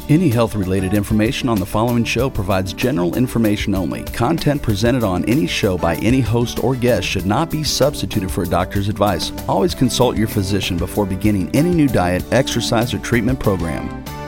Any health-related information on the following show provides general information only. Content presented on any show by any host or guest should not be substituted for a doctor's advice. Always consult your physician before beginning any new diet, exercise, or treatment program.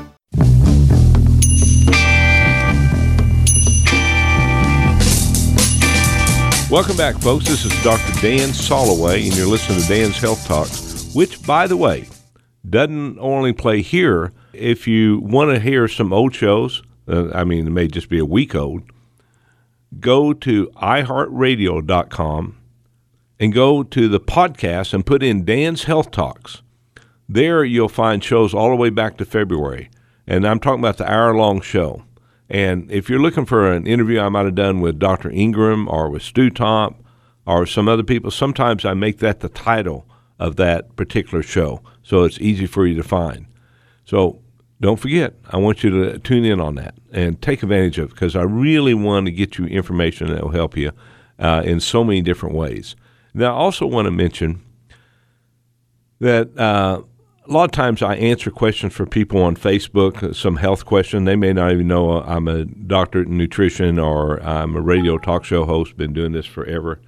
Welcome back, folks. This is Dr. Dan Soloway, and you're listening to Dan's Health Talks, which, by the way, doesn't only play here. If you want to hear some old shows, it may just be a week old, go to iHeartRadio.com and go to the podcast and put in Dan's Health Talks. There you'll find shows all the way back to February, and I'm talking about the hour-long show. And if you're looking for an interview I might have done with Dr. Ingram or with Stu Tomp or some other people, sometimes I make that the title of that particular show, so it's easy for you to find. So don't forget, I want you to tune in on that and take advantage of it, because I really want to get you information that will help you in so many different ways. Now, I also want to mention that a lot of times I answer questions for people on Facebook, some health question. They may not even know I'm a doctorate in nutrition or I'm a radio talk show host, been doing this forever.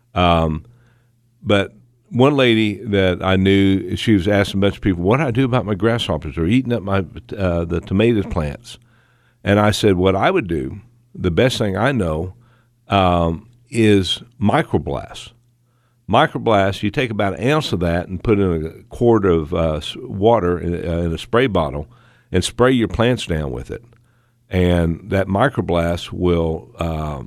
But one lady that I knew, she was asking a bunch of people, what do I do about my grasshoppers? They're eating up my the tomato plants. And I said, what I would do, the best thing I know, is microblast. Microblast, you take about an ounce of that and put in a quart of water in a spray bottle and spray your plants down with it. And that microblast will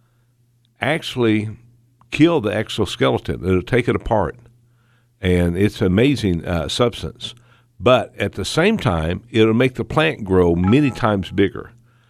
actually kill the exoskeleton. It'll take it apart. And it's an amazing substance. But at the same time, it'll make the plant grow many times bigger,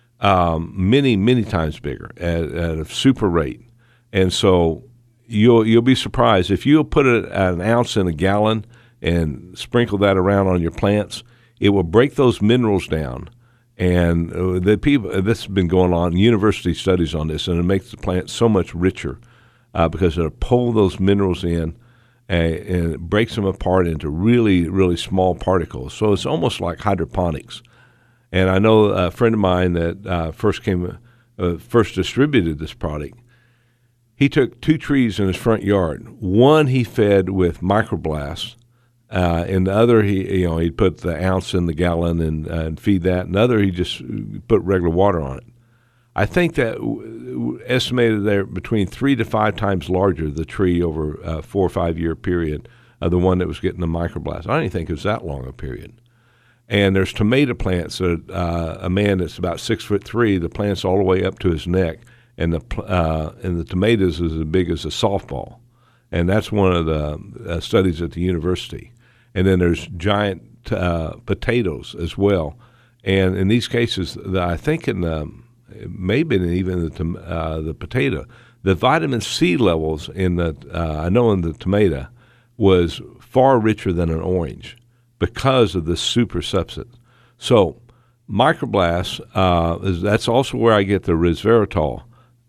many times bigger at a super rate. And so you'll be surprised. If you'll put an ounce in a gallon and sprinkle that around on your plants, it will break those minerals down. And the people, this has been going on, university studies on this, and it makes the plant so much richer. Because it'll pull those minerals in and it breaks them apart into really, really small particles. So it's almost like hydroponics. And I know a friend of mine that first distributed this product. He took 2 trees in his front yard. One he fed with microblast, and the other he'd put the ounce in the gallon and feed that. And the other he just put regular water on it. I think that estimated they're between 3 to 5 times larger, the tree over a 4 or 5 year period of the one that was getting the microblast. I don't even think it was that long a period. And there's tomato plants that a man that's about 6'3", the plant's all the way up to his neck, and the tomatoes is as big as a softball. And that's one of the studies at the university. And then there's giant potatoes as well. And in these cases, I think maybe even the potato, the vitamin C levels in I know in the tomato was far richer than an orange because of this super substance. So microblast, that's also where I get the resveratrol,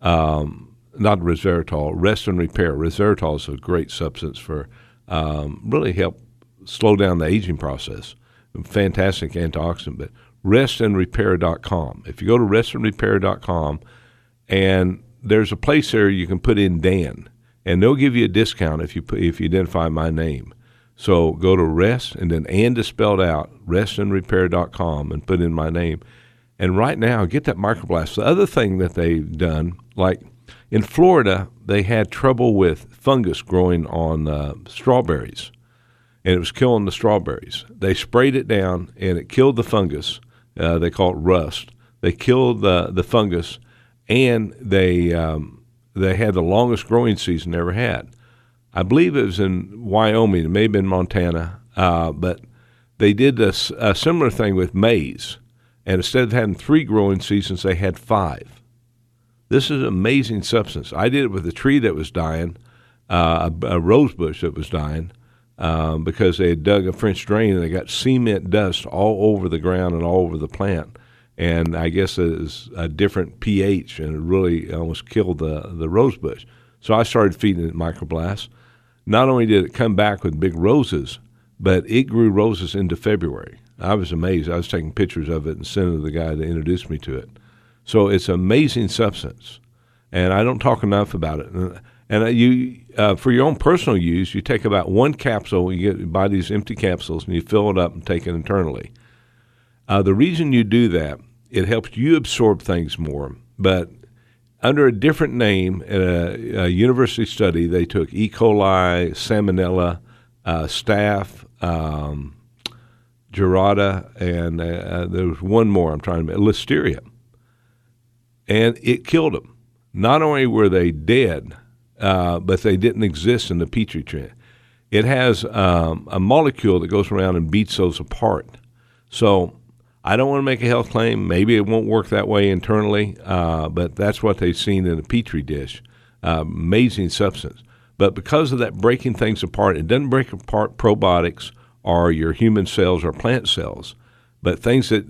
not resveratrol, rest and repair. Resveratrol is a great substance for really help slow down the aging process. Fantastic antioxidant, but restandrepair.com. If you go to restandrepair.com, and there's a place there you can put in Dan, and they'll give you a discount if you identify my name. So go to rest, and then and is spelled out, restandrepair.com, and put in my name. And right now, get that microblast. The other thing that they've done, like in Florida, they had trouble with fungus growing on strawberries, and it was killing the strawberries. They sprayed it down, and it killed the fungus. They call it rust. They killed the fungus, and they had the longest growing season they ever had. I believe it was in Wyoming. It may have been Montana, but they did a similar thing with maize, and instead of having 3 growing seasons, they had 5. This is an amazing substance. I did it with a tree that was dying, a rose bush that was dying, because they had dug a French drain and they got cement dust all over the ground and all over the plant. And I guess it was a different pH, and it really almost killed the rose bush. So I started feeding it microblast. Not only did it come back with big roses, but it grew roses into February. I was amazed. I was taking pictures of it and sending it to the guy that introduced me to it. So it's an amazing substance, and I don't talk enough about it. And you, for your own personal use, you take about one capsule. You buy these empty capsules, and you fill it up and take it internally. The reason you do that, it helps you absorb things more. But under a different name, in a university study, they took E. coli, Salmonella, Staph, Gerardia, and there was one more I'm trying to remember, Listeria. And it killed them. Not only were they dead, but they didn't exist in the Petri tray. It has a molecule that goes around and beats those apart. So I don't want to make a health claim. Maybe it won't work that way internally, but that's what they've seen in a Petri dish. Amazing substance. But because of that breaking things apart, it doesn't break apart probiotics or your human cells or plant cells, but things that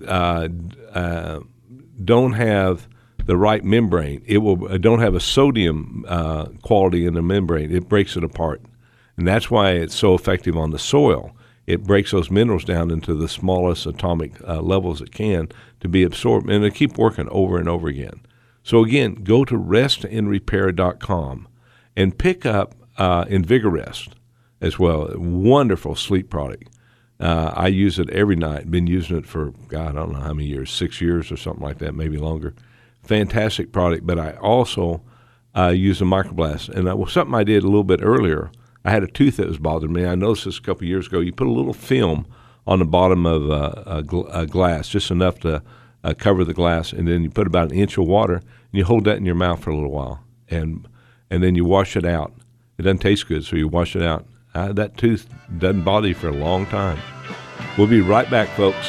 don't have the right membrane. It will don't have a sodium quality in the membrane. It breaks it apart, and that's why it's so effective on the soil. It breaks those minerals down into the smallest atomic levels it can to be absorbed, and they keep working over and over again. So again, go to restandrepair.com and pick up Invigorest as well. A wonderful sleep product. I use it every night. Been using it for, God, I don't know how many years, 6 years or something like that, maybe longer. Fantastic product. But I also use a microblast. And that was something I did a little bit earlier. I had a tooth that was bothering me. I noticed this a couple of years ago. You put a little film on the bottom of a glass, just enough to cover the glass, and then you put about an inch of water, and you hold that in your mouth for a little while, and then you wash it out. It doesn't taste good, so you wash it out. That tooth doesn't bother you for a long time. We'll be right back, folks.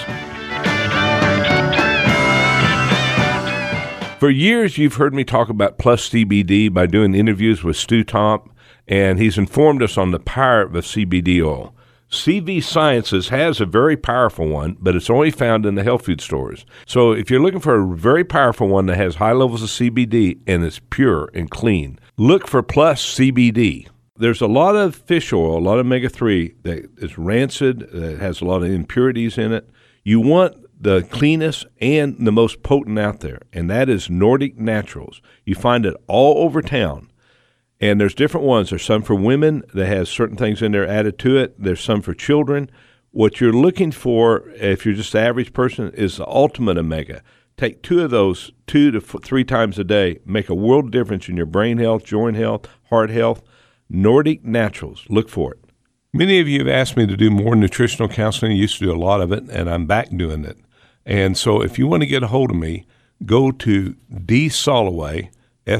For years, you've heard me talk about Plus CBD by doing interviews with Stu Tomp, and he's informed us on the power of CBD oil. CV Sciences has a very powerful one, but it's only found in the health food stores. So if you're looking for a very powerful one that has high levels of CBD and is pure and clean, look for Plus CBD. There's a lot of fish oil, a lot of omega-3 that is rancid, that has a lot of impurities in it. You want the cleanest and the most potent out there, and that is Nordic Naturals. You find it all over town. And there's different ones. There's some for women that has certain things in there added to it. There's some for children. What you're looking for, if you're just the average person, is the ultimate omega. Take 2 of those 2 to 3 times a day. Make a world difference in your brain health, joint health, heart health. Nordic Naturals. Look for it. Many of you have asked me to do more nutritional counseling. I used to do a lot of it, and I'm back doing it. And so if you want to get a hold of me, go to dsoloway,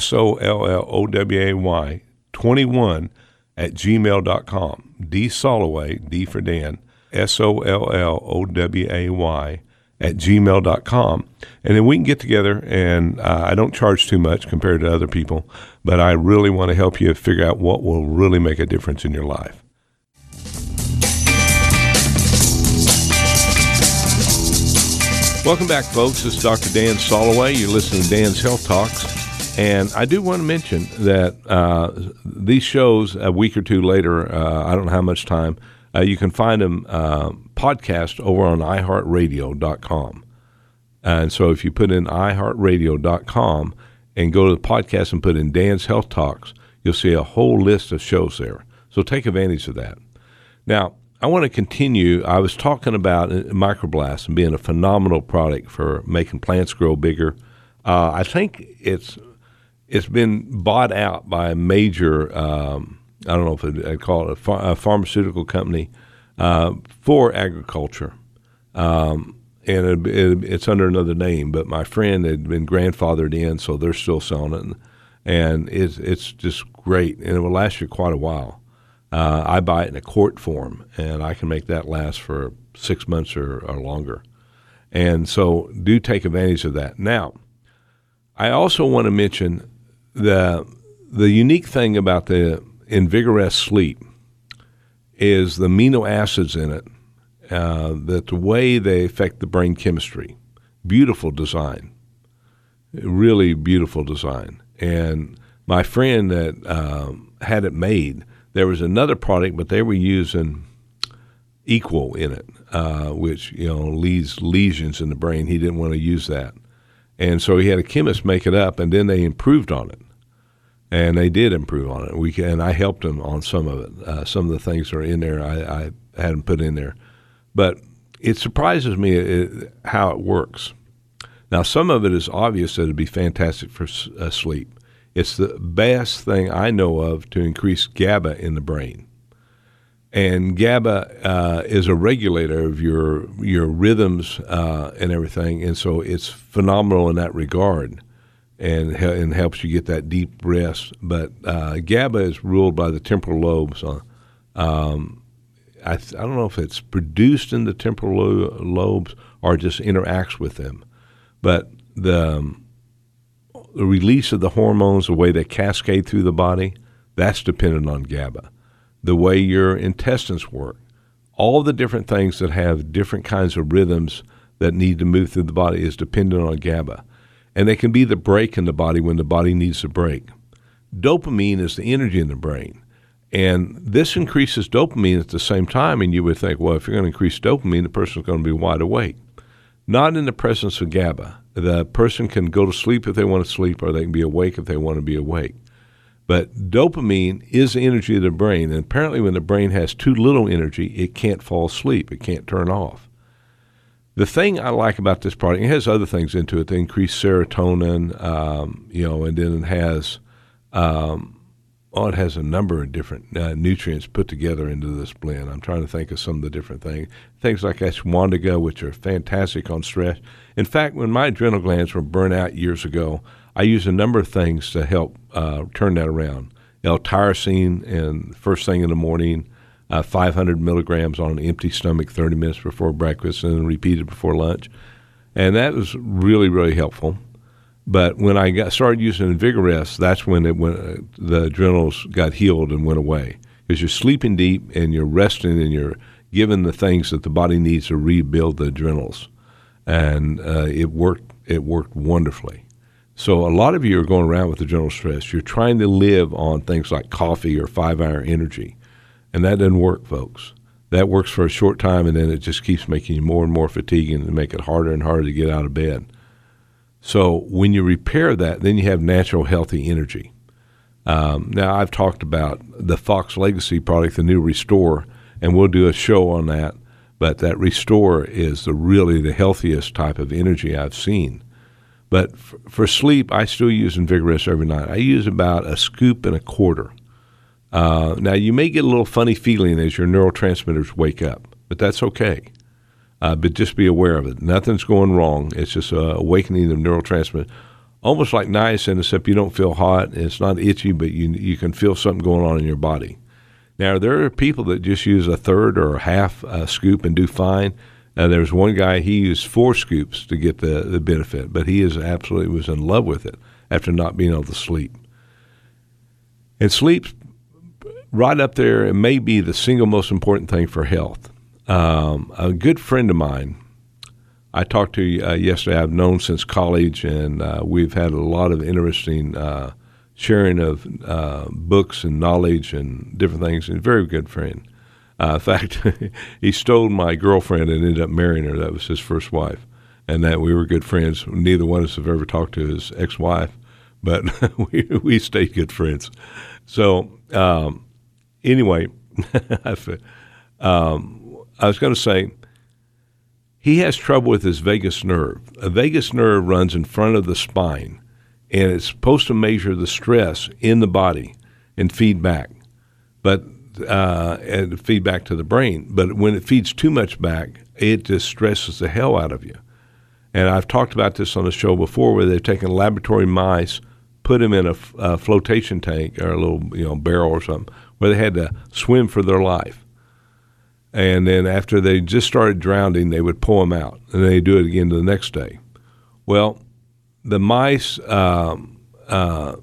SOLLOWAY 21 at gmail.com. dsoloway, D for Dan, SOLLOWAY at gmail.com. And then we can get together, and I don't charge too much compared to other people, but I really want to help you figure out what will really make a difference in your life. Welcome back, folks. This is Dr. Dan Soloway. You're listening to Dan's Health Talks. And I do want to mention that these shows, a week or two later, I don't know how much time, you can find them podcast over on iHeartRadio.com. And so if you put in iHeartRadio.com and go to the podcast and put in Dan's Health Talks, you'll see a whole list of shows there. So take advantage of that. Now, I want to continue. I was talking about Microblast and being a phenomenal product for making plants grow bigger. I think it's been bought out by a major, I don't know if I'd call it a pharmaceutical company for agriculture. And it's under another name, but my friend had been grandfathered in, so they're still selling it. And it's just great, and it will last you quite a while. I buy it in a quart form, and I can make that last for 6 months or longer. And so do take advantage of that. Now, I also want to mention the unique thing about the Invigorest Sleep is the amino acids in it, that the way they affect the brain chemistry. Beautiful design, really beautiful design. And my friend that had it made, there was another product, but they were using Equal in it. which leaves lesions in the brain. He didn't want to use that, and so he had a chemist make it up, and then they improved on it, and they did improve on it. And I helped him on some of it. Some of the things that are in there, I had him put in there, but it surprises me how it works. Now, some of it is obvious that it'd be fantastic for sleep. It's the best thing I know of to increase GABA in the brain. And GABA is a regulator of your rhythms and everything, and so it's phenomenal in that regard, and helps you get that deep rest. But GABA is ruled by the temporal lobes. I don't know if it's produced in the temporal lobes or just interacts with them, but the release of the hormones, the way they cascade through the body, that's dependent on GABA. The way your intestines work, all the different things that have different kinds of rhythms that need to move through the body is dependent on GABA. And they can be the brake in the body when the body needs a brake. Dopamine is the energy in the brain. And this increases dopamine at the same time, and you would think, well, if you're going to increase dopamine, the person's going to be wide awake. Not in the presence of GABA. The person can go to sleep if they want to sleep, or they can be awake if they want to be awake. But dopamine is the energy of the brain, and apparently when the brain has too little energy, it can't fall asleep. It can't turn off. The thing I like about this product, it has other things into it. They increase serotonin, and then it has it has a number of different nutrients put together into this blend. I'm trying to think of some of the different things. Things like ashwagandha, which are fantastic on stress. In fact, when my adrenal glands were burnt out years ago, I used a number of things to help turn that around. L-tyrosine, and first thing in the morning, 500 milligrams on an empty stomach 30 minutes before breakfast, and then repeated before lunch. And that was really, really helpful. But when I started using Vigorest, that's when the adrenals got healed and went away. Because you're sleeping deep and you're resting and you're given the things that the body needs to rebuild the adrenals. And it worked wonderfully. So a lot of you are going around with adrenal stress. You're trying to live on things like coffee or 5-hour energy. And that doesn't work, folks. That works for a short time, and then it just keeps making you more and more fatigued and make it harder and harder to get out of bed. So when you repair that, then you have natural, healthy energy. Now, I've talked about the Fox Legacy product, the new Restore, and we'll do a show on that. But that Restore is really the healthiest type of energy I've seen. But for sleep, I still use Vigorest every night. I use about 1.25 scoops. Now, you may get a little funny feeling as your neurotransmitters wake up, but that's okay. But just be aware of it. Nothing's going wrong. It's just awakening of neurotransmitters. Almost like niacin, except you don't feel hot. It's not itchy, but you can feel something going on in your body. Now, there are people that just use 1/3 or 1/2 scoop and do fine. There's one guy, he used 4 scoops to get the benefit, but he was in love with it after not being able to sleep. And sleep's right up there. It may be the single most important thing for health. A good friend of mine, I talked to yesterday, I've known since college, and we've had a lot of interesting sharing of books and knowledge and different things. He's a very good friend. In fact, he stole my girlfriend and ended up marrying her. That was his first wife, and that we were good friends. Neither one of us have ever talked to his ex-wife, but we stayed good friends. So anyway, I was going to say, he has trouble with his vagus nerve. A vagus nerve runs in front of the spine, and it's supposed to measure the stress in the body and feed back, and feed back to the brain. But when it feeds too much back, it just stresses the hell out of you. And I've talked about this on the show before, where they've taken laboratory mice, put them in a flotation tank or a little barrel or something, where they had to swim for their life. And then after they just started drowning, they would pull them out, and they do it again the next day. Well, the mice, some of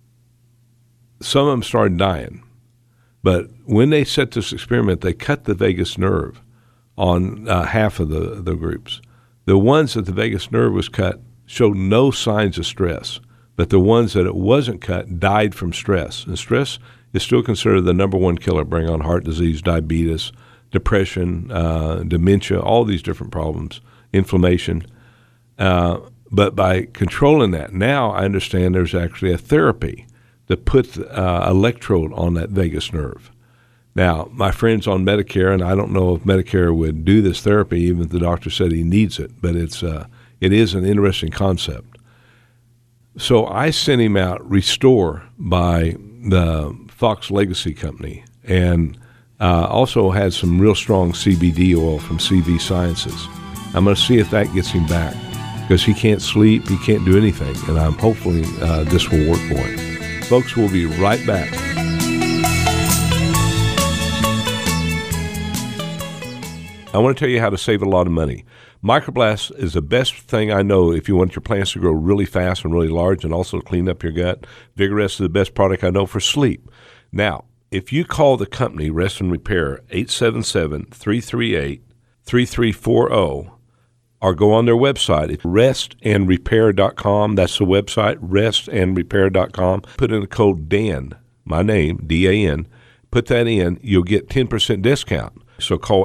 them started dying. But when they set this experiment, they cut the vagus nerve on half of the groups. The ones that the vagus nerve was cut showed no signs of stress, but the ones that it wasn't cut died from stress. And stress is still considered the number one killer, bringing on heart disease, diabetes, depression, dementia, all these different problems, inflammation. But by controlling that, now I understand there's actually a therapy that puts electrode on that vagus nerve. Now, my friend's on Medicare, and I don't know if Medicare would do this therapy, even if the doctor said he needs it, but it is an interesting concept. So I sent him out Restore by the Fox Legacy Company, and also had some real strong CBD oil from CV Sciences. I'm going to see if that gets him back, because he can't sleep, he can't do anything, and I'm hopefully this will work for him. Folks, we'll be right back. I want to tell you how to save a lot of money. Microblast is the best thing I know if you want your plants to grow really fast and really large and also clean up your gut. Vigorest is the best product I know for sleep. Now, if you call the company Rest and Repair, 877-338-3340, or go on their website, it's restandrepair.com. That's the website, restandrepair.com. Put in the code DAN, my name, D-A-N. Put that in, you'll get 10% discount. So call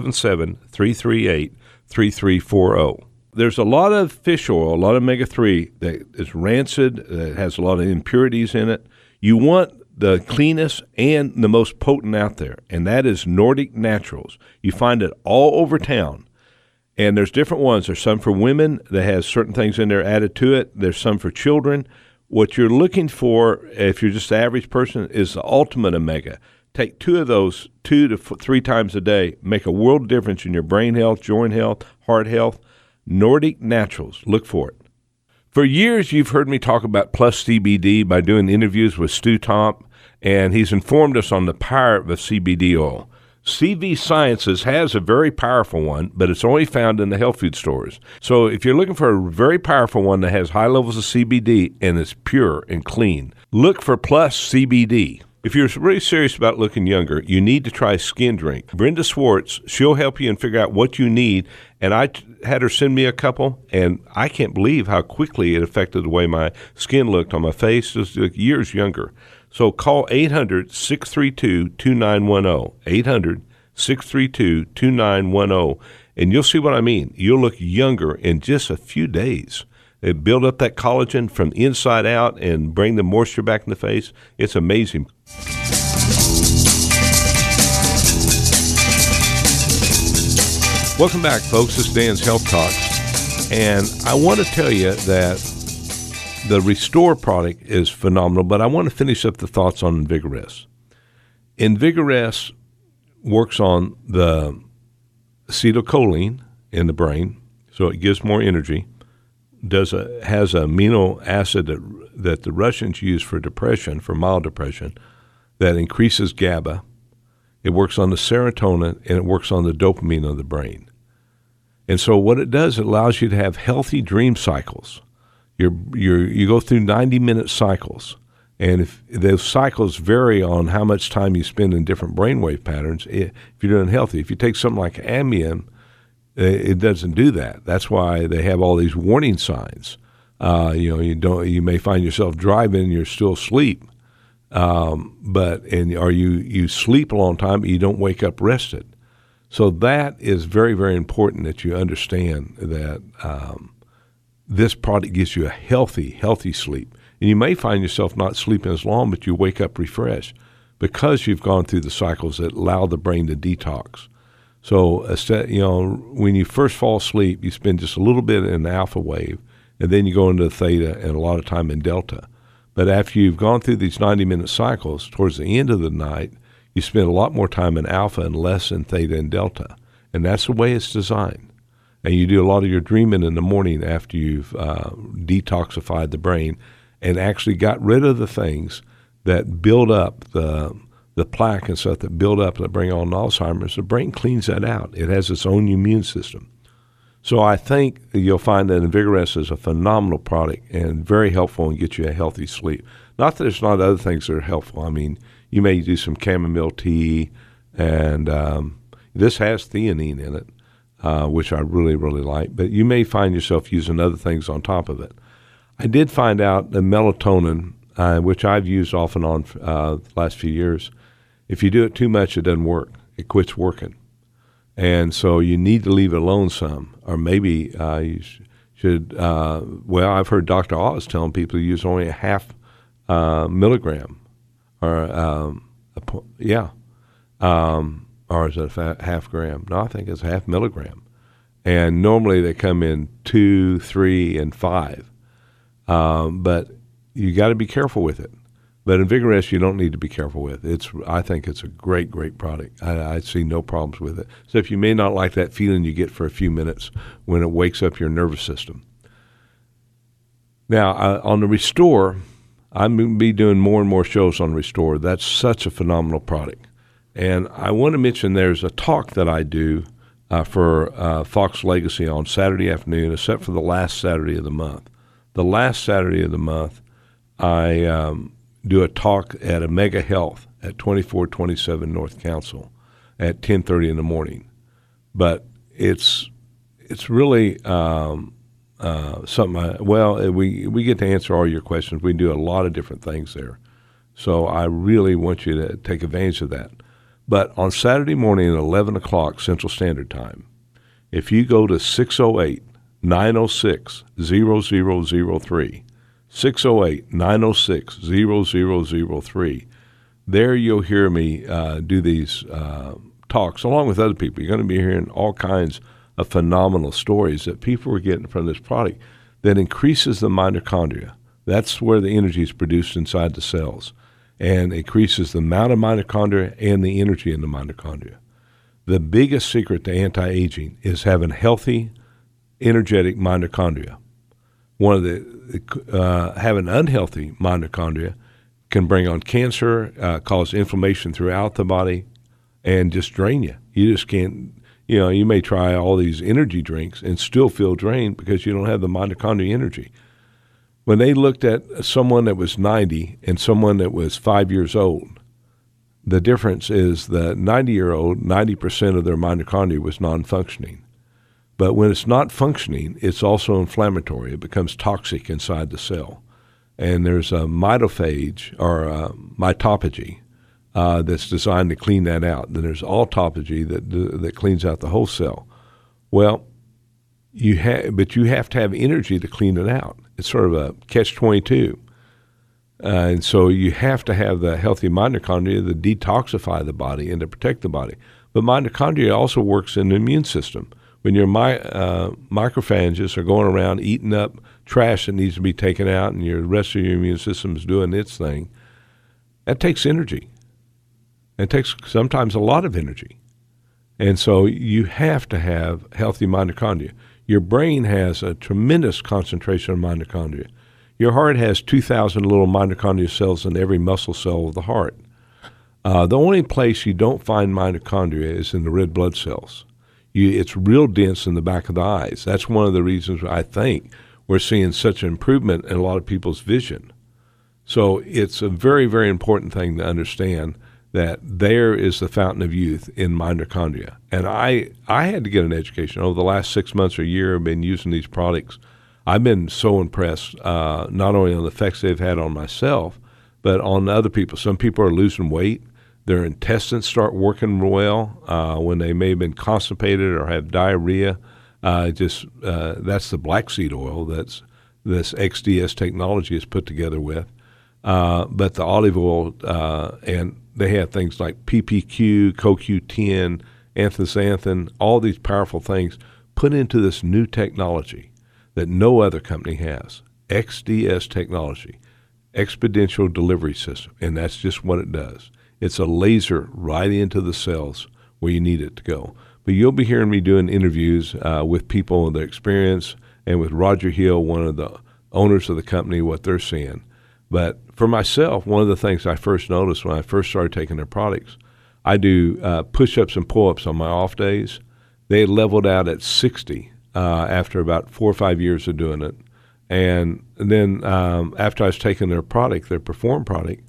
877-338-3340. There's a lot of fish oil, a lot of omega-3 that is rancid, that has a lot of impurities in it. You want the cleanest and the most potent out there, and that is Nordic Naturals. You find it all over town, and there's different ones. There's some for women that has certain things in there added to it. There's some for children. What you're looking for, if you're just the average person, is the ultimate omega. Take 2 of those 2 to 3 times a day. Make a world difference in your brain health, joint health, heart health. Nordic Naturals. Look for it. For years, you've heard me talk about Plus CBD by doing interviews with Stu Tomp, and he's informed us on the power of CBD oil. CV Sciences has a very powerful one, but it's only found in the health food stores. So if you're looking for a very powerful one that has high levels of CBD and is pure and clean, look for Plus CBD. If you're really serious about looking younger, you need to try Skin Drink. Brenda Swartz, she'll help you and figure out what you need. And I had her send me a couple, and I can't believe how quickly it affected the way my skin looked on my face. It was years younger. So call 800-632-2910, 800-632-2910, and you'll see what I mean. You'll look younger in just a few days. It build up that collagen from the inside out and bring the moisture back in the face. It's amazing. Welcome back, folks. This is Dan's Health Talks, and I want to tell you that the Restore product is phenomenal, but I want to finish up the thoughts on Vigorest. Vigorest works on the acetylcholine in the brain, so it gives more energy. Has an amino acid that the Russians use for depression, for mild depression, that increases GABA. It works on the serotonin, and it works on the dopamine of the brain. And so what it does, it allows you to have healthy dream cycles. You go through 90-minute cycles, and if those cycles vary on how much time you spend in different brainwave patterns, if you're doing healthy. If you take something like Ambien, it doesn't do that. That's why they have all these warning signs. You may find yourself driving and you're still asleep, or you sleep a long time, but you don't wake up rested. So that is very, very important that you understand that this product gives you a healthy sleep. And you may find yourself not sleeping as long, but you wake up refreshed because you've gone through the cycles that allow the brain to detox. So, when you first fall asleep, you spend just a little bit in the alpha wave, and then you go into the theta and a lot of time in delta. But after you've gone through these 90-minute cycles, towards the end of the night, you spend a lot more time in alpha and less in theta and delta. And that's the way it's designed. And you do a lot of your dreaming in the morning after you've detoxified the brain and actually got rid of the things that build up the plaque and stuff that build up that bring on Alzheimer's. The brain cleans that out. It has its own immune system. So I think you'll find that Vigorest is a phenomenal product and very helpful and get you a healthy sleep. Not that there's not other things that are helpful. I mean, you may do some chamomile tea, and this has theanine in it, which I really, really like. But you may find yourself using other things on top of it. I did find out that melatonin, which I've used off and on the last few years, if you do it too much, it doesn't work. It quits working. And so you need to leave it alone some, or maybe you should. Well, I've heard Dr. Oz telling people to use only a half milligram, or or is it a half gram? No, I think it's a half milligram. And normally they come in 2, 3, and 5. But you got to be careful with it. But Invigorest, you don't need to be careful with. I think it's a great, great product. I see no problems with it. So if you may not like that feeling you get for a few minutes when it wakes up your nervous system. Now, on the Restore, I'm going to be doing more and more shows on Restore. That's such a phenomenal product. And I want to mention there's a talk that I do for Fox Legacy on Saturday afternoon, except for the last Saturday of the month. The last Saturday of the month, I do a talk at Omega Health at 2427 North Council at 10:30 in the morning. But it's really something. We get to answer all your questions. We do a lot of different things there. So I really want you to take advantage of that. But on Saturday morning at 11 o'clock Central Standard Time, if you go to 608-906-0003, 608-906-0003. There you'll hear me do these talks along with other people. You're going to be hearing all kinds of phenomenal stories that people are getting from this product that increases the mitochondria. That's where the energy is produced inside the cells, and increases the amount of mitochondria and the energy in the mitochondria. The biggest secret to anti-aging is having healthy, energetic mitochondria. Having unhealthy mitochondria can bring on cancer, cause inflammation throughout the body, and just drain you. You just can't, you may try all these energy drinks and still feel drained because you don't have the mitochondria energy. When they looked at someone that was 90 and someone that was 5 years old, the difference is the 90-year-old, 90% of their mitochondria was non-functioning. But when it's not functioning, it's also inflammatory. It becomes toxic inside the cell. And there's a mitophage or a mitophagy that's designed to clean that out. Then there's autophagy that cleans out the whole cell. Well, you have to have energy to clean it out. It's sort of a catch-22. And so you have to have the healthy mitochondria to detoxify the body and to protect the body. But mitochondria also works in the immune system. When your macrophages are going around eating up trash that needs to be taken out and your rest of your immune system is doing its thing, that takes energy. It takes sometimes a lot of energy. And so you have to have healthy mitochondria. Your brain has a tremendous concentration of mitochondria. Your heart has 2,000 little mitochondria cells in every muscle cell of the heart. The only place you don't find mitochondria is in the red blood cells. It's real dense in the back of the eyes. That's one of the reasons I think we're seeing such an improvement in a lot of people's vision. So it's a very, very important thing to understand that there is the fountain of youth in mitochondria. And I had to get an education. Over the last 6 months or a year, I've been using these products. I've been so impressed, not only on the effects they've had on myself, but on other people. Some people are losing weight. Their intestines start working well when they may have been constipated or have diarrhea. That's the black seed oil that's this XDS technology is put together with. But the olive oil, and they have things like PPQ, CoQ10, anthocyanin, all these powerful things put into this new technology that no other company has. XDS technology, exponential delivery system, and that's just what it does. It's a laser right into the cells where you need it to go. But you'll be hearing me doing interviews with people and their experience, and with Roger Hill, one of the owners of the company, what they're seeing. But for myself, one of the things I first noticed when I first started taking their products, I do push-ups and pull-ups on my off days. They leveled out at 60 after about 4 or 5 years of doing it. And then after I was taking their product, their Perform product,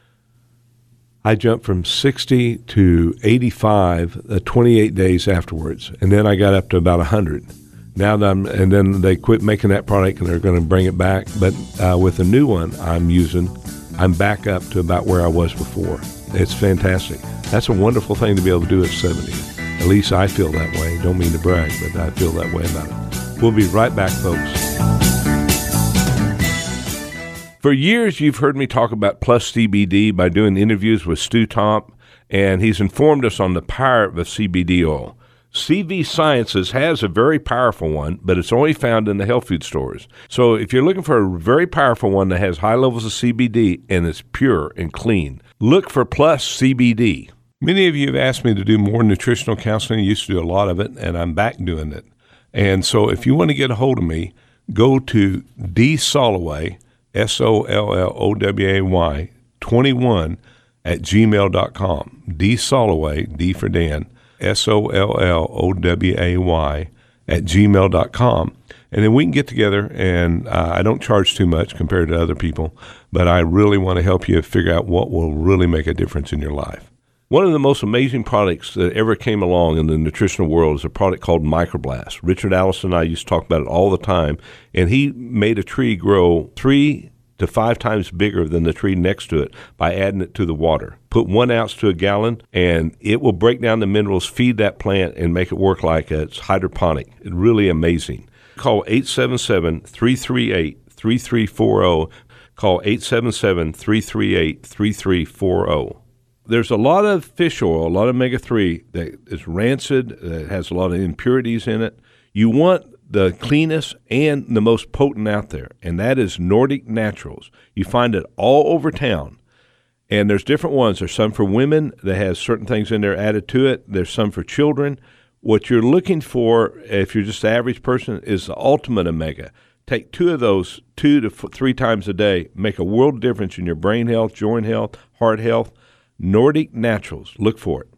I jumped from 60 to 85 28 days afterwards, and then I got up to about 100. Now that and then they quit making that product, and they're going to bring it back. But with the new one I'm using, I'm back up to about where I was before. It's fantastic. That's a wonderful thing to be able to do at 70. At least I feel that way. Don't mean to brag, but I feel that way about it. We'll be right back, folks. For years, you've heard me talk about Plus CBD by doing interviews with Stu Tomp, and he's informed us on the power of CBD oil. CV Sciences has a very powerful one, but it's only found in the health food stores. So if you're looking for a very powerful one that has high levels of CBD and is pure and clean, look for Plus CBD. Many of you have asked me to do more nutritional counseling. I used to do a lot of it, and I'm back doing it. And so if you want to get a hold of me, go to DSolloway, SOLLOWAY 21 at gmail.com. DSolloway, D for Dan, SOLLOWAY at gmail.com. And then we can get together, and I don't charge too much compared to other people, but I really want to help you figure out what will really make a difference in your life. One of the most amazing products that ever came along in the nutritional world is a product called Microblast. Richard Allison and I used to talk about it all the time, and he made a tree grow 3 to 5 times bigger than the tree next to it by adding it to the water. Put 1 ounce to a gallon, and it will break down the minerals, feed that plant, and make it work like it's hydroponic. It's really amazing. Call 877-338-3340. Call 877-338-3340. There's a lot of fish oil, a lot of omega-3 that is rancid, that has a lot of impurities in it. You want the cleanest and the most potent out there, and that is Nordic Naturals. You find it all over town, and there's different ones. There's some for women that has certain things in there added to it. There's some for children. What you're looking for, if you're just the average person, is the ultimate omega. Take 2 of those 2 to 3 times a day. Make a world difference in your brain health, joint health, heart health. Nordic Naturals. Look for it.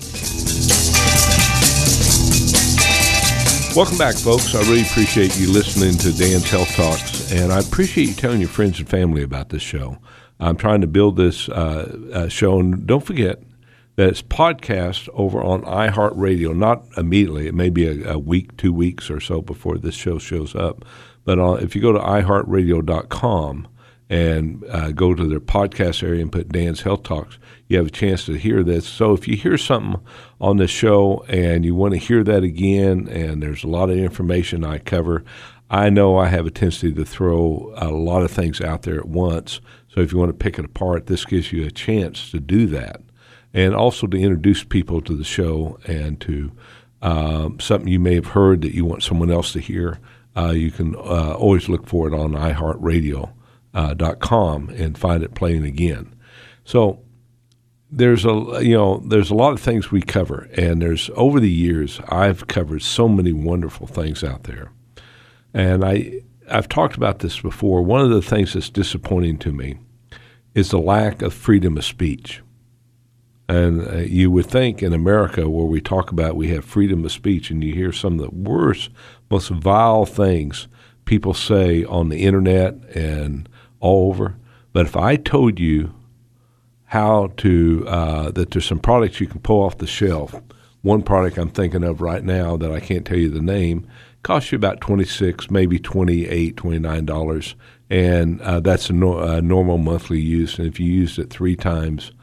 Welcome back, folks. I really appreciate you listening to Dan's Health Talks, and I appreciate you telling your friends and family about this show. I'm trying to build this show, and don't forget that it's podcast over on iHeartRadio. Not immediately. It may be a week, 2 weeks or so before this show shows up. But if you go to iHeartRadio.com and go to their podcast area and put Dan's Health Talks, you have a chance to hear this. So if you hear something on this show and you want to hear that again, and there's a lot of information I cover, I know I have a tendency to throw a lot of things out there at once. So if you want to pick it apart, this gives you a chance to do that. And also to introduce people to the show and to something you may have heard that you want someone else to hear. You can always look for it on iHeartRadio.com and find it playing again. So there's a lot of things we cover, and there's over the years I've covered so many wonderful things out there. And I've talked about this before. One of the things that's disappointing to me is the lack of freedom of speech. And you would think in America, where we talk about we have freedom of speech, and you hear some of the worst, most vile things people say on the internet and all over. But if I told you how to that there's some products you can pull off the shelf, one product I'm thinking of right now that I can't tell you the name, costs you about $26, maybe $28, $29, and that's a normal monthly use. And if you used it 3 times,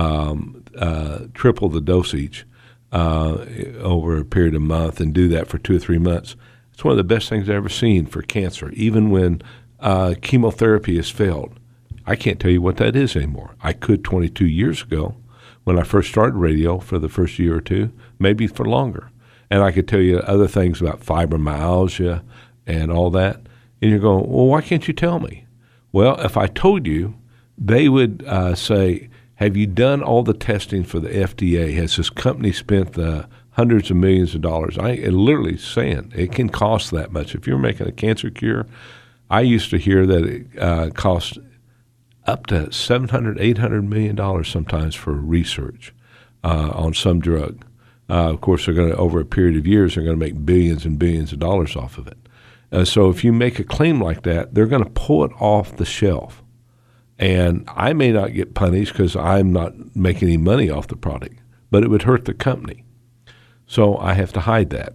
triple the dosage over a period of a month, and do that for 2 or 3 months, it's one of the best things I've ever seen for cancer, even when chemotherapy has failed. I can't tell you what that is anymore. I could 22 years ago when I first started radio for the first year or 2, maybe for longer. And I could tell you other things about fibromyalgia and all that. And you're going, well, why can't you tell me? Well, if I told you, they would say, have you done all the testing for the FDA? Has this company spent the hundreds of millions of dollars? I literally saying it can cost that much. If you're making a cancer cure, I used to hear that it costs up to $700, $800 million sometimes for research on some drug. Of course, they're going to, over a period of years, they're going to make billions and billions of dollars off of it. So if you make a claim like that, they're going to pull it off the shelf. And I may not get punished because I'm not making any money off the product, but it would hurt the company. So I have to hide that.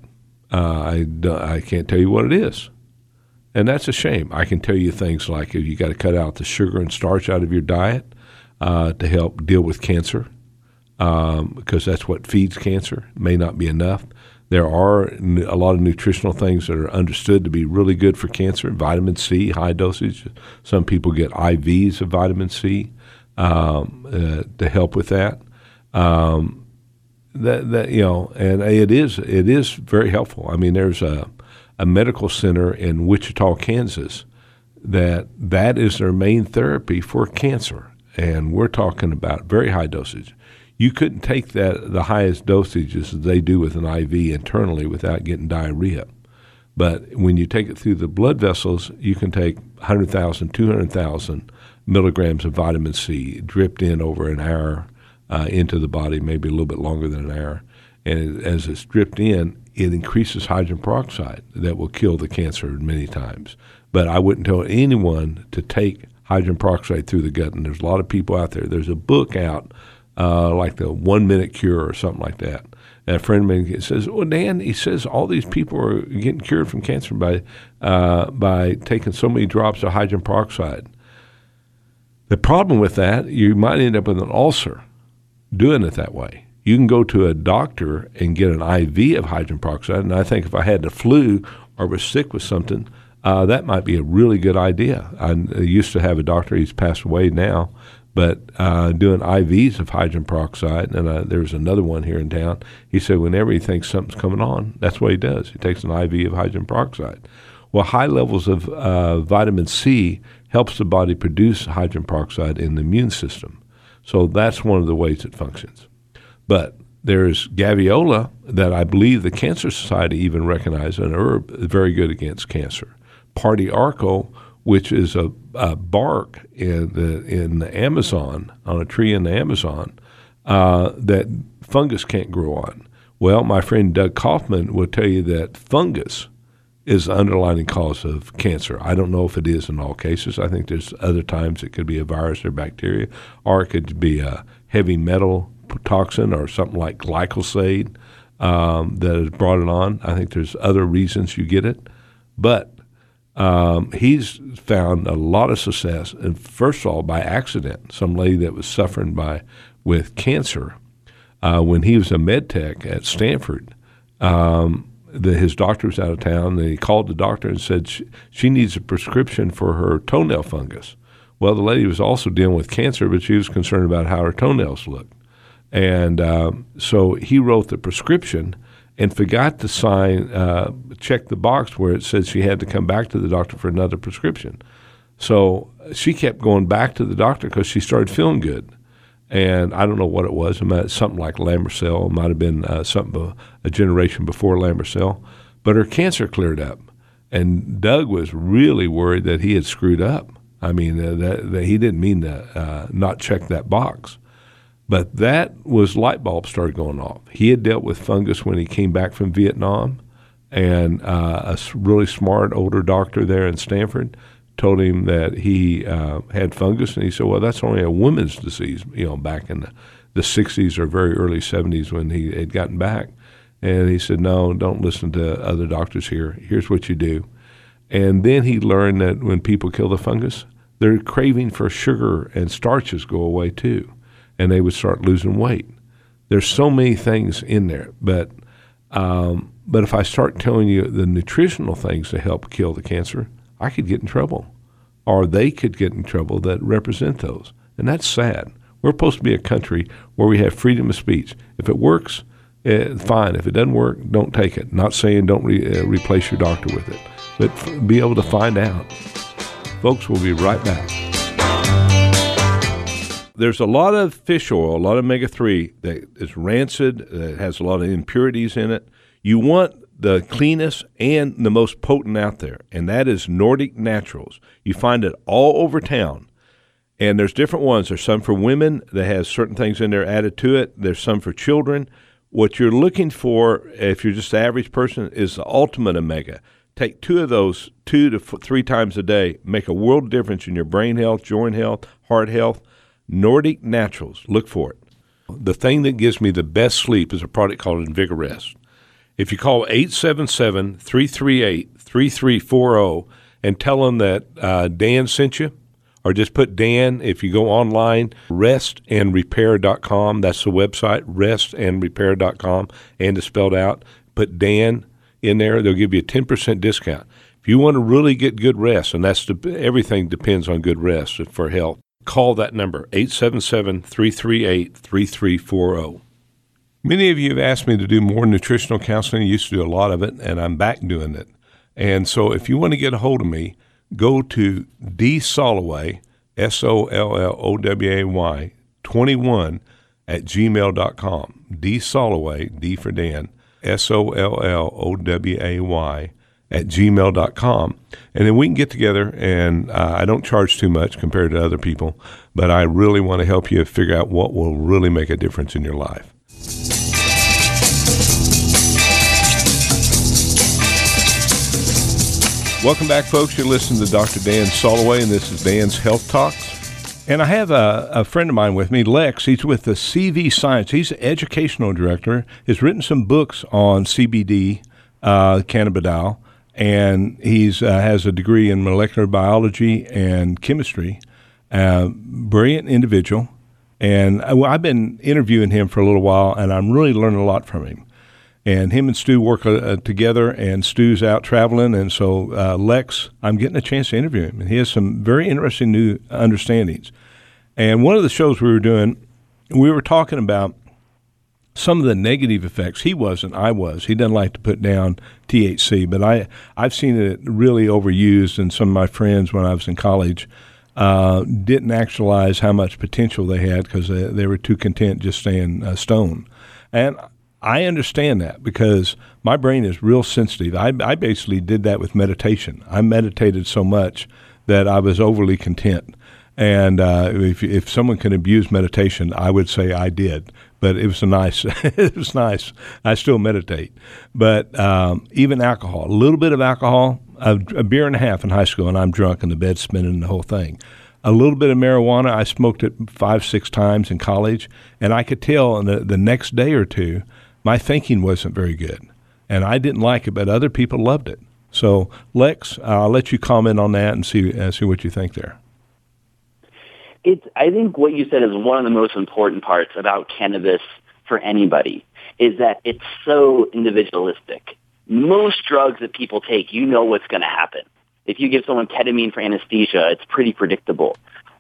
I can't tell you what it is. And that's a shame. I can tell you things like you got to cut out the sugar and starch out of your diet to help deal with cancer. because that's what feeds cancer. It may not be enough. There are a lot of nutritional things that are understood to be really good for cancer. Vitamin C, high dosage. Some people get IVs of vitamin C to help with that. And it is very helpful. I mean, there's a medical center in Wichita, Kansas, that is their main therapy for cancer, and we're talking about very high dosage. You couldn't take the highest dosages that they do with an IV internally without getting diarrhea. But when you take it through the blood vessels, you can take 100,000, 200,000 milligrams of vitamin C dripped in over an hour into the body, maybe a little bit longer than an hour. And as it's dripped in, it increases hydrogen peroxide that will kill the cancer many times. But I wouldn't tell anyone to take hydrogen peroxide through the gut. And there's a lot of people out there. There's a book out like the 1 Minute Cure or something like that. And a friend of mine says, well, Dan, he says all these people are getting cured from cancer by taking so many drops of hydrogen peroxide. The problem with that, you might end up with an ulcer doing it that way. You can go to a doctor and get an IV of hydrogen peroxide, and I think if I had the flu or was sick with something, that might be a really good idea. I used to have a doctor, he's passed away now, but doing IVs of hydrogen peroxide, and there's another one here in town. He said whenever he thinks something's coming on, that's what he does. He takes an IV of hydrogen peroxide. Well, high levels of vitamin C helps the body produce hydrogen peroxide in the immune system. So that's one of the ways it functions. But there's Gaviola that I believe the Cancer Society even recognizes an herb very good against cancer. Partiarco, which is a bark in the Amazon, on a tree in the Amazon, that fungus can't grow on. Well, my friend Doug Kaufman will tell you that fungus is the underlying cause of cancer. I don't know if it is in all cases. I think there's other times it could be a virus or bacteria, or it could be a heavy metal toxin or something like glyphosate that has brought it on. I think there's other reasons you get it. But he's found a lot of success, and first of all, by accident. Some lady that was suffering with cancer, when he was a med tech at Stanford, his doctor was out of town, and he called the doctor and said she needs a prescription for her toenail fungus. Well, the lady was also dealing with cancer, but she was concerned about how her toenails looked. And so he wrote the prescription and forgot to check the box where it said she had to come back to the doctor for another prescription. So she kept going back to the doctor because she started feeling good. And I don't know what it was. It might something like Lambert-Cell. It might have been something a generation before Lambert-Cell. But her cancer cleared up. And Doug was really worried that he had screwed up. I mean, that he didn't mean to not check that box. But that was light bulbs started going off. He had dealt with fungus when he came back from Vietnam, and a really smart older doctor there in Stanford told him that he had fungus, and he said, well, that's only a women's disease, back in the 60s or very early 70s when he had gotten back. And he said, no, don't listen to other doctors here. Here's what you do. And then he learned that when people kill the fungus, their craving for sugar and starches go away too, and they would start losing weight. There's so many things in there, but if I start telling you the nutritional things to help kill the cancer, I could get in trouble, or they could get in trouble that represent those. And that's sad. We're supposed to be a country where we have freedom of speech. If it works, fine. If it doesn't work, don't take it. Not saying don't replace your doctor with it, but be able to find out. Folks, we'll be right back. There's a lot of fish oil, a lot of omega-3 that is rancid, that has a lot of impurities in it. You want the cleanest and the most potent out there, and that is Nordic Naturals. You find it all over town, and there's different ones. There's some for women that has certain things in there added to it. There's some for children. What you're looking for, if you're just the average person, is the ultimate omega. Take 2 of those 2 to 3 times a day. Make a world difference in your brain health, joint health, heart health. Nordic Naturals. Look for it. The thing that gives me the best sleep is a product called InvigoRest. If you call 877-338-3340 and tell them that Dan sent you, or just put Dan. If you go online, restandrepair.com. That's the website, restandrepair.com, and it's spelled out. Put Dan in there. They'll give you a 10% discount. If you want to really get good rest, and everything depends on good rest for health, call that number, 877-338-3340. Many of you have asked me to do more nutritional counseling. I used to do a lot of it, and I'm back doing it. And so if you want to get a hold of me, go to dsoloway, SOLLOWAY, 21 at gmail.com. dsoloway, D for Dan, SOLLOWAY at gmail.com. And then we can get together, and I don't charge too much compared to other people, but I really want to help you figure out what will really make a difference in your life. Welcome back, folks. You're listening to Dr. Dan Soloway, and this is Dan's Health Talks. And I have a friend of mine with me, Lex. He's with the CV Science. He's an educational director. He's written some books on CBD, cannabidiol, and he's has a degree in molecular biology and chemistry. Brilliant individual. And I've been interviewing him for a little while, and I'm really learning a lot from him. And him and Stu work together, and Stu's out traveling. And so, Lex, I'm getting a chance to interview him. And he has some very interesting new understandings. And one of the shows we were doing, we were talking about some of the negative effects. He wasn't, I was. He doesn't like to put down THC, but I've seen it really overused, and some of my friends when I was in college didn't actualize how much potential they had because they were too content just staying stoned. And I understand that because my brain is real sensitive. I basically did that with meditation. I meditated so much that I was overly content. And if someone can abuse meditation, I would say I did. But it was nice. It was nice. I still meditate. But even alcohol, a little bit of alcohol, a beer and a half in high school, and I'm drunk and the bed's spinning and the whole thing. A little bit of marijuana, I smoked it 5-6 times in college, and I could tell in the next day or two, my thinking wasn't very good, and I didn't like it, but other people loved it. So, Lex, I'll let you comment on that and see what you think there. I think what you said is one of the most important parts about cannabis for anybody, is that it's so individualistic. Most drugs that people take, you know what's going to happen. If you give someone ketamine for anesthesia, it's pretty predictable.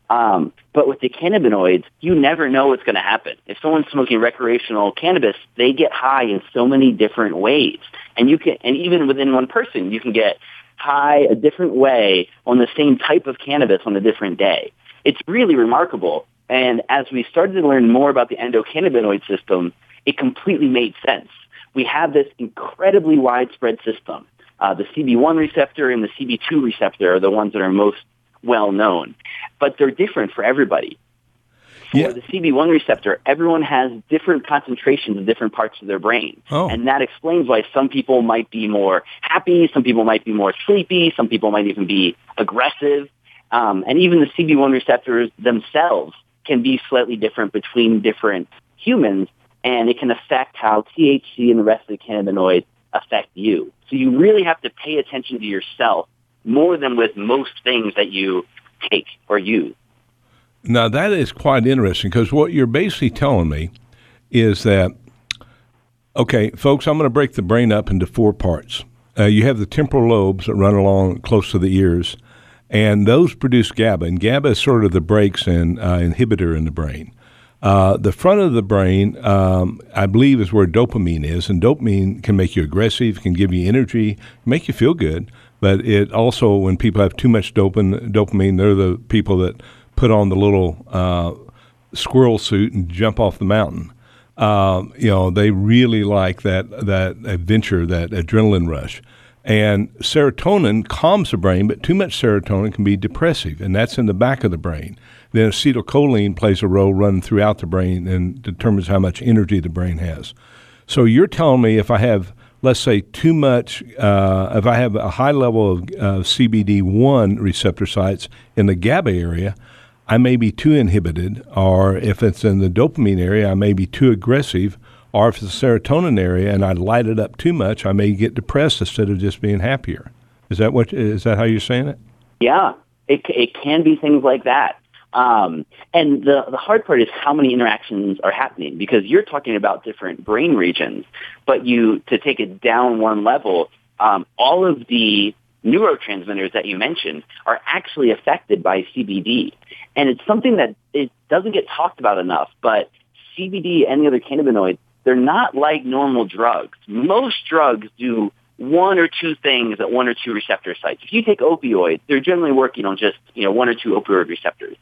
But with the cannabinoids, you never know what's going to happen. If someone's smoking recreational cannabis, they get high in so many different ways. And even within one person, you can get high a different way on the same type of cannabis on a different day. It's really remarkable. And as we started to learn more about the endocannabinoid system, it completely made sense. We have this incredibly widespread system. The CB1 receptor and the CB2 receptor are the ones that are most well known, but they're different for everybody. For the CB1 receptor, everyone has different concentrations in different parts of their brain. And that explains why some people might be more happy, some people might be more sleepy, some people might even be aggressive. And even the CB1 receptors themselves can be slightly different between different humans, and it can affect how THC and the rest of the cannabinoids affect you. So you really have to pay attention to yourself more than with most things that you take or use. Now, that is quite interesting, because what you're basically telling me is that, okay, folks, I'm going to break the brain up into 4 parts. You have the temporal lobes that run along close to the ears, and those produce GABA, and GABA is sort of the brakes and inhibitor in the brain. The front of the brain, I believe, is where dopamine is, and dopamine can make you aggressive, can give you energy, make you feel good, but it also, when people have too much dopamine, they're the people that put on the little squirrel suit and jump off the mountain. They really like that adventure, that adrenaline rush. And serotonin calms the brain, but too much serotonin can be depressive, and that's in the back of the brain. Then acetylcholine plays a role running throughout the brain and determines how much energy the brain has. So you're telling me if I have, let's say, too much, if I have a high level of CBD1 receptor sites in the GABA area, I may be too inhibited, or if it's in the dopamine area, I may be too aggressive, or if it's the serotonin area and I light it up too much, I may get depressed instead of just being happier. Is that how you're saying it? Yeah, It can be things like that. And the hard part is how many interactions are happening, because you're talking about different brain regions, but to take it down one level, all of the neurotransmitters that you mentioned are actually affected by CBD. And it's something that it doesn't get talked about enough, but CBD and the other cannabinoids, they're not like normal drugs. Most drugs do one or two things at one or two receptor sites. If you take opioids, they're generally working on just, one or two opioid receptors.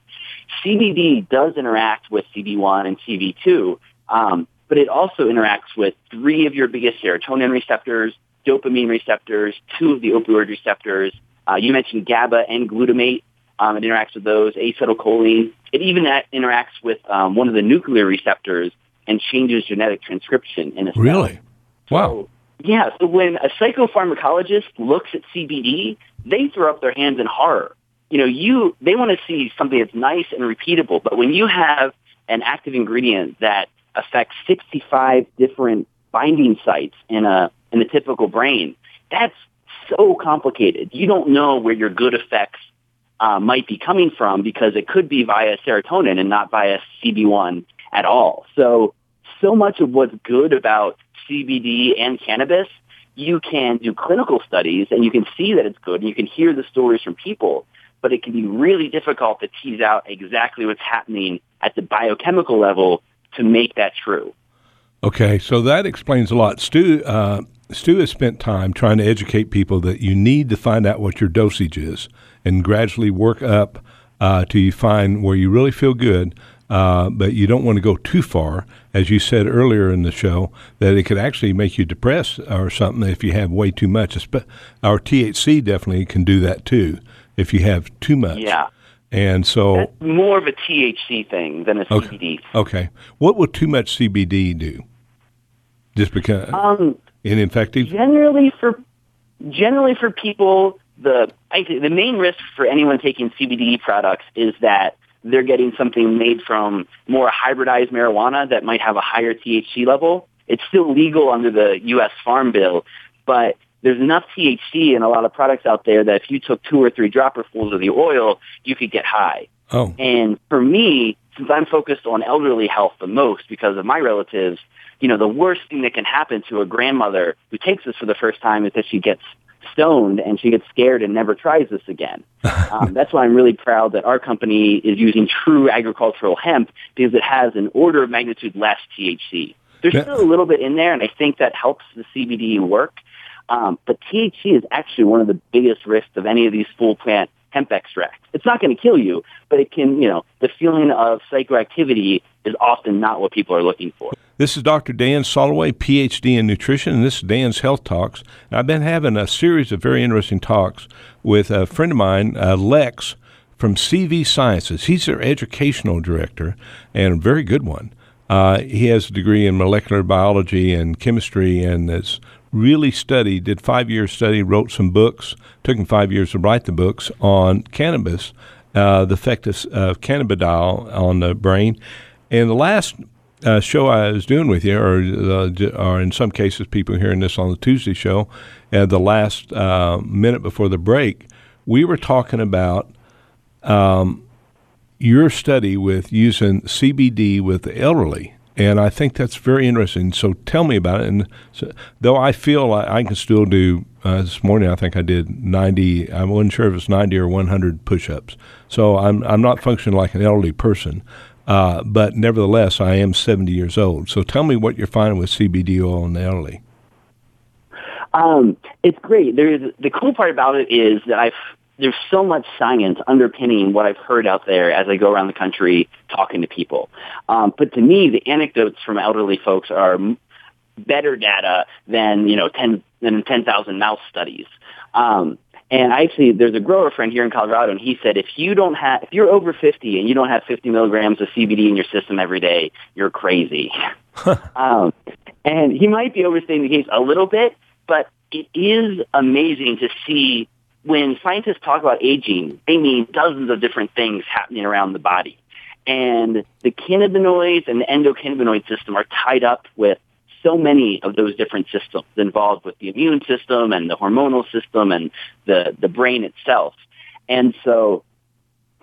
CBD does interact with CB1 and CB2, but it also interacts with 3 of your biggest serotonin receptors, dopamine receptors, 2 of the opioid receptors. You mentioned GABA and glutamate. It interacts with those, acetylcholine. It even interacts with one of the nuclear receptors and changes genetic transcription in a cell. Really? Wow. So when a psychopharmacologist looks at CBD, they throw up their hands in horror. They want to see something that's nice and repeatable, but when you have an active ingredient that affects 65 different binding sites in the typical brain, that's so complicated. You don't know where your good effects might be coming from, because it could be via serotonin and not via CB1 at all. So much of what's good about CBD and cannabis, you can do clinical studies and you can see that it's good and you can hear the stories from people, but it can be really difficult to tease out exactly what's happening at the biochemical level to make that true. Okay, so that explains a lot. Stu has spent time trying to educate people that you need to find out what your dosage is and gradually work up till you find where you really feel good, but you don't want to go too far. As you said earlier in the show, that it could actually make you depressed or something if you have way too much. Our THC definitely can do that too if you have too much. Yeah. And so that's more of a THC thing than a CBD. Okay. What will too much CBD do? Just because ineffective? Generally for people, the main risk for anyone taking CBD products is that they're getting something made from more hybridized marijuana that might have a higher THC level. It's still legal under the U.S. Farm Bill, but there's enough THC in a lot of products out there that if you took 2 or 3 dropperfuls of the oil, you could get high. Oh. And for me, since I'm focused on elderly health the most because of my relatives, the worst thing that can happen to a grandmother who takes this for the first time is that she gets stoned and she gets scared and never tries this again. That's why I'm really proud that our company is using true agricultural hemp, because it has an order of magnitude less THC. There's still a little bit in there, and I think that helps the CBD work. But THC is actually one of the biggest risks of any of these full plant hemp extracts. It's not going to kill you, but it can, the feeling of psychoactivity is often not what people are looking for. This is Dr. Dan Soloway, PhD in nutrition, and this is Dan's Health Talks. And I've been having a series of very interesting talks with a friend of mine, Lex, from CV Sciences. He's their educational director, and a very good one. He has a degree in molecular biology and chemistry, and has really did 5-year study, wrote some books, took him 5 years to write the books on cannabis, the effect of cannabidiol on the brain. And the last show I was doing with you, or in some cases people hearing this on the Tuesday show, the last minute before the break, we were talking about your study with using CBD with the elderly. And I think that's very interesting. So tell me about it. And so, though I feel like I can still do, this morning I think I did 90, I wasn't sure if it's 90 or 100 push-ups. So I'm not functioning like an elderly person. But nevertheless, I am 70 years old. So tell me what you're finding with CBD oil in the elderly. It's great. The cool part about it is that there's so much science underpinning what I've heard out there as I go around the country talking to people. But to me, the anecdotes from elderly folks are better data than 10,000 mouse studies. And actually, there's a grower friend here in Colorado, and he said if you're over 50 and you don't have 50 milligrams of CBD in your system every day, you're crazy. And he might be overstating the case a little bit, but it is amazing to see when scientists talk about aging, they mean dozens of different things happening around the body. And the cannabinoids and the endocannabinoid system are tied up with so many of those different systems involved with the immune system and the hormonal system and the brain itself. And so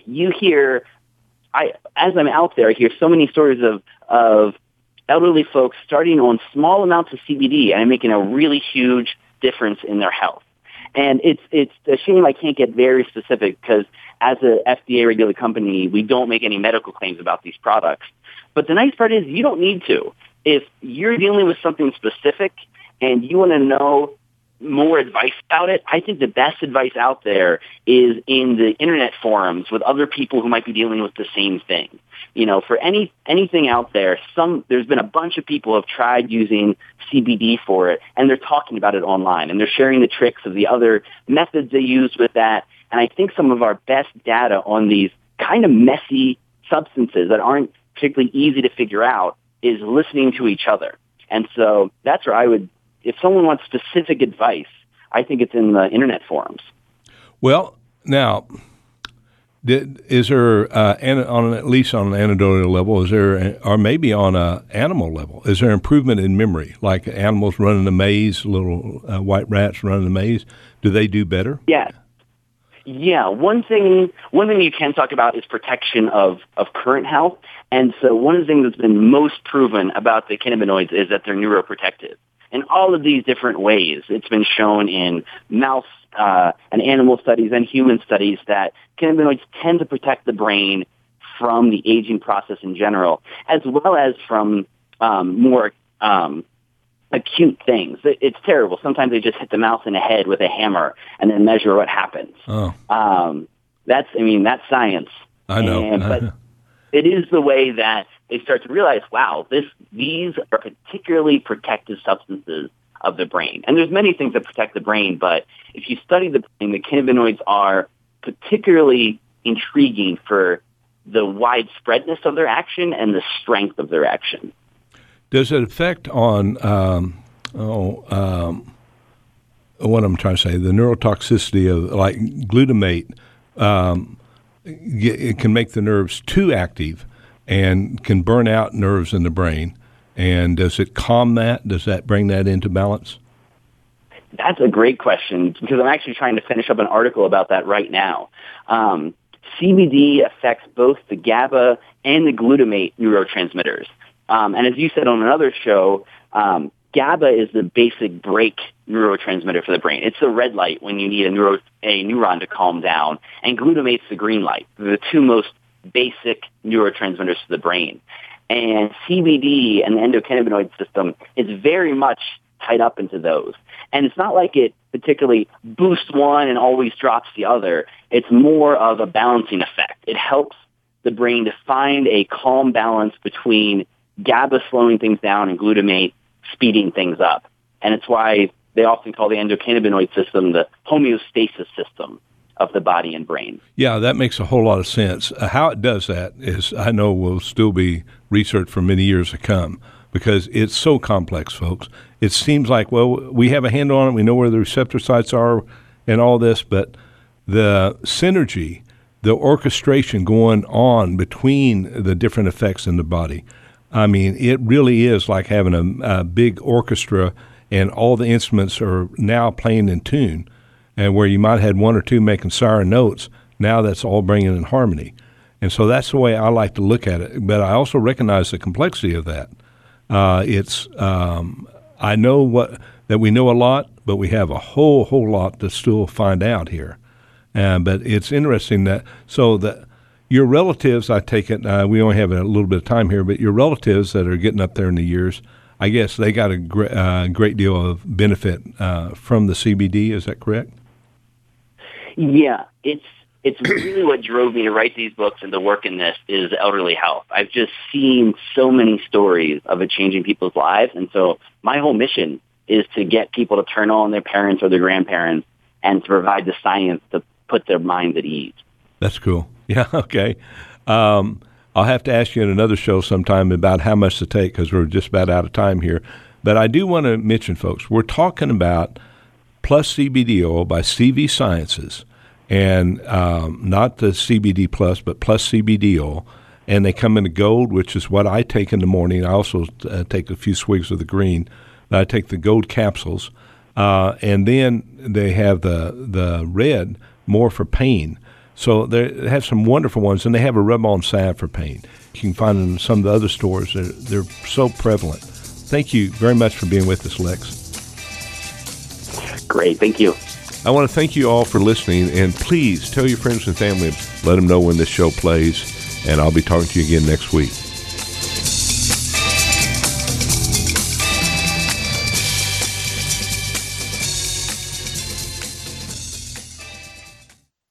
you hear, as I'm out there, I hear so many stories of elderly folks starting on small amounts of CBD and making a really huge difference in their health. And it's a shame I can't get very specific because as a FDA regulated company, we don't make any medical claims about these products. But the nice part is you don't need to. If you're dealing with something specific and you want to know more advice about it, I think the best advice out there is in the internet forums with other people who might be dealing with the same thing. You know, for anything out there, there's been a bunch of people who have tried using CBD for it, and they're talking about it online, and they're sharing the tricks of the other methods they use with that. And I think some of our best data on these kind of messy substances that aren't particularly easy to figure out is listening to each other. And so that's where I would, if someone wants specific advice, I think it's in the internet forums. Well, now, is there, at least on an anecdotal level, is there, or maybe on an animal level, is there improvement in memory? Like animals running a maze, little white rats running a maze, do they do better? Yeah. Yeah, one thing you can talk about is protection of current health. And so one of the things that's been most proven about the cannabinoids is that they're neuroprotective. In all of these different ways, it's been shown in mouse and animal studies and human studies that cannabinoids tend to protect the brain from the aging process in general, as well as from more acute things. It's terrible. Sometimes they just hit the mouse in the head with a hammer and then measure what happens. Oh. That's science. I know. But it is the way that they start to realize, wow, these are particularly protective substances of the brain. And there's many things that protect the brain, but if you study the brain, the cannabinoids are particularly intriguing for the widespreadness of their action and the strength of their action. Does it affect on, what I'm trying to say, the neurotoxicity of, like, glutamate? It can make the nerves too active and can burn out nerves in the brain. And does it calm that? Does that bring that into balance? That's a great question because I'm actually trying to finish up an article about that right now. CBD affects both the GABA and the glutamate neurotransmitters. And as you said on another show, GABA is the basic brake neurotransmitter for the brain. It's the red light when you need a neuron to calm down, and glutamate's the green light. They're the two most basic neurotransmitters to the brain. And CBD and the endocannabinoid system is very much tied up into those. And it's not like it particularly boosts one and always drops the other. It's more of a balancing effect. It helps the brain to find a calm balance between GABA slowing things down and glutamate speeding things up. And it's why they often call the endocannabinoid system the homeostasis system of the body and brain. Yeah, that makes a whole lot of sense. How it does that is, I know, will still be researched for many years to come because it's so complex, folks. It seems like, well, we have a handle on it, we know where the receptor sites are and all this, but the synergy, the orchestration going on between the different effects in the body, I mean, it really is like having a big orchestra and all the instruments are now playing in tune. And where you might have had one or two making siren notes, now that's all bringing in harmony. And so that's the way I like to look at it. But I also recognize the complexity of that. I know that we know a lot, but we have a whole lot to still find out here. But it's interesting that your relatives, I take it, we only have a little bit of time here, but your relatives that are getting up there in the years, I guess they got a great deal of benefit from the CBD. Is that correct? Yeah, it's really what drove me to write these books and to work in this is elderly health. I've just seen so many stories of it changing people's lives, and so my whole mission is to get people to turn on their parents or their grandparents and to provide the science to put their minds at ease. That's cool. Yeah, okay. I'll have to ask you in another show sometime about how much to take because we're just about out of time here. But I do want to mention, folks, we're talking about Plus CBD Oil by CV Sciences, and not the CBD Plus, but Plus CBD Oil. And they come in a gold, which is what I take in the morning. I also take a few swigs of the green. I take the gold capsules. And then they have the red, more for pain. So they have some wonderful ones, and they have a rub-on salve for pain. You can find them in some of the other stores. They're so prevalent. Thank you very much for being with us, Lex. Great. Thank you. I want to thank you all for listening, and please tell your friends and family, let them know when this show plays, and I'll be talking to you again next week.